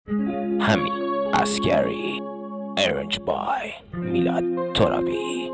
همین عسکری ارنج بای میلاد ترابی.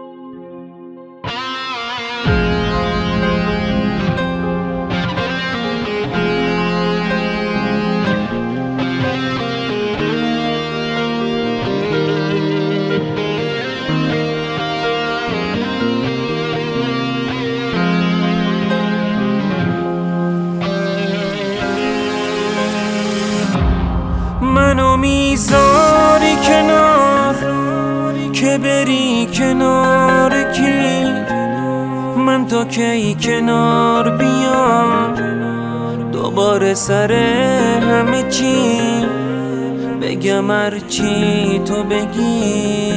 منو میذاری کنار که بری کنار کی؟ من تا کی کنار بیام دوباره سر همه چی بگم هرچی تو بگی؟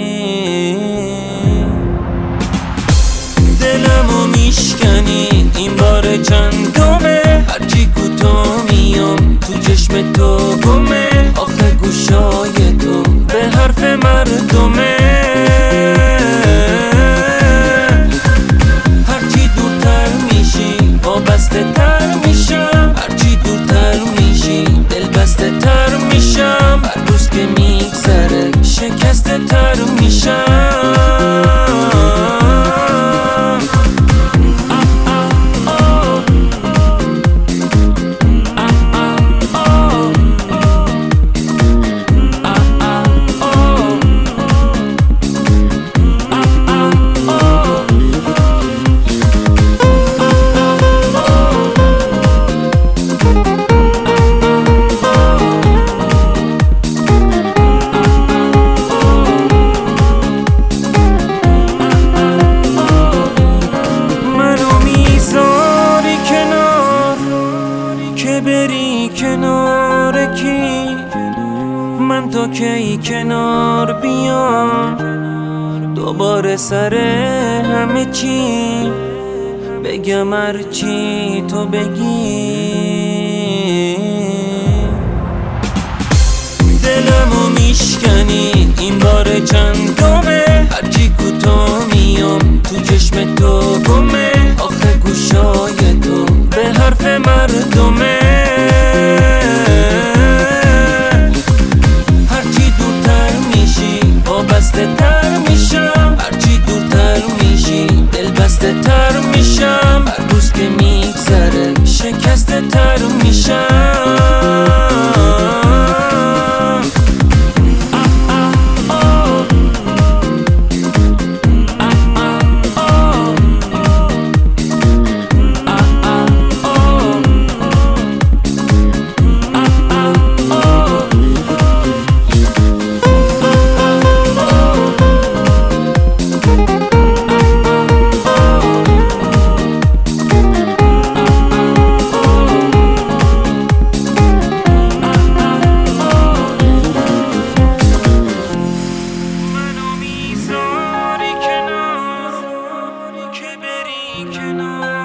دلمو میشکنی این بار چندمه، هرچی کوتاه میام تو چشم تو گمه، آخه گوشای تو به حرف مردمه. هرچی دورتر میشی وابسته تر میشم، هرچی دورتر میشی دلبسته تر میشم، هر روز که میگذره شکسته تر میشم. بری کنار کی؟ من تا کی کنار بیام دوباره سر همه چی بگم هرچی تو بگی؟ دلمو میشکنی این بار چندمه، هرچی کوتاه میام تو چشم تو گمه، آخه گوشای تو به حرف مردمه. هرچی دورتر میشی وابسته تر میشم، هرچی دورتر میشی دلبسته تر میشم، هر روز که میگذره شکسته تر میشم. کنار